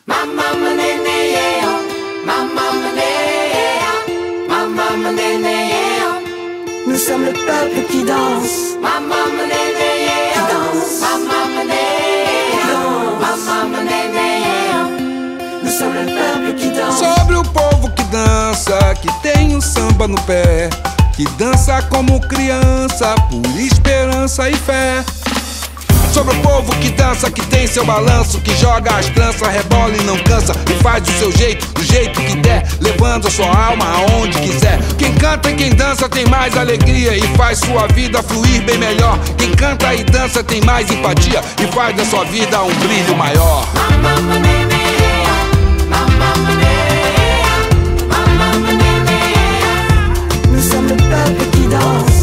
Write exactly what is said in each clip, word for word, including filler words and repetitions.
Nous sommes le peuple qui danse. Qui danse. Nous sommes le peuple qui danse. Sobre o povo que dança, que tem um samba no pé, que dança como criança, por esperança e fé. Sobre o povo que dança, que tem seu balanço, que joga as tranças, rebola e não cansa, e faz do seu jeito, do jeito que der, levando a sua alma aonde quiser. Quem canta e quem dança tem mais alegria e faz sua vida fluir bem melhor. Quem canta e dança tem mais empatia e faz da sua vida um brilho maior. Nous sommes le peuple qui danse.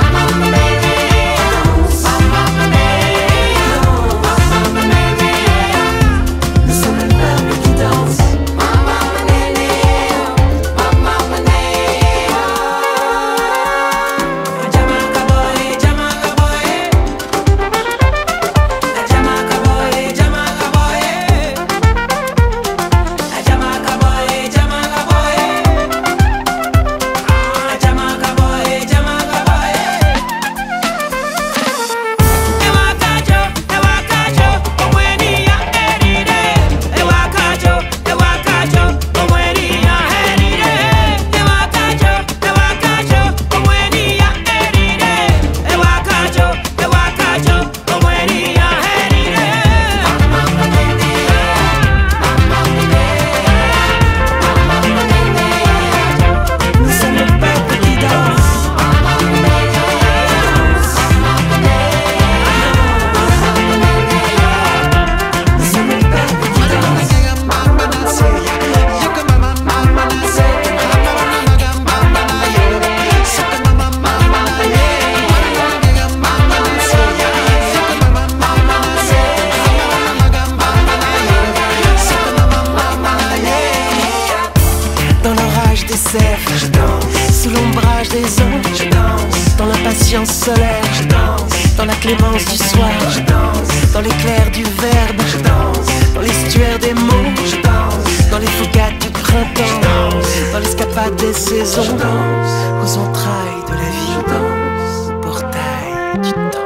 Je danse sous l'ombrage des eaux. Je danse dans l'impatience solaire. Je danse dans la clémence du soir. Je danse dans l'éclair du verbe. Je danse dans l'estuaire des mots. Je danse dans les fougates du printemps. Je danse dans l'escapade des saisons. Je danse aux entrailles de la vie. Je danse au portail du temps.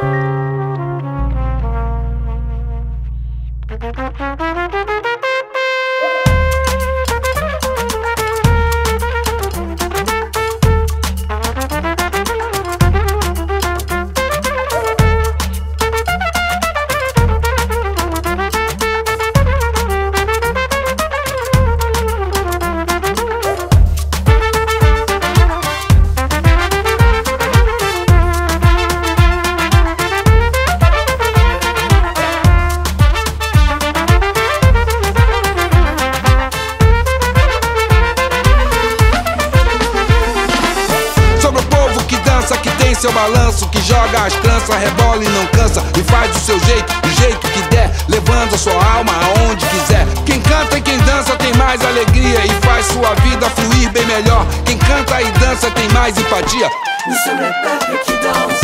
Seu balanço que joga as tranças, rebola e não cansa, e faz do seu jeito, do jeito que der, levando a sua alma aonde quiser. Quem canta e quem dança tem mais alegria e faz sua vida fluir bem melhor. Quem canta e dança tem mais empatia. Nous sommes le peuple qui danse.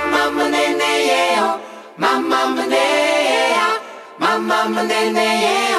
Mama, nene, yeah, mama, nene, yeah.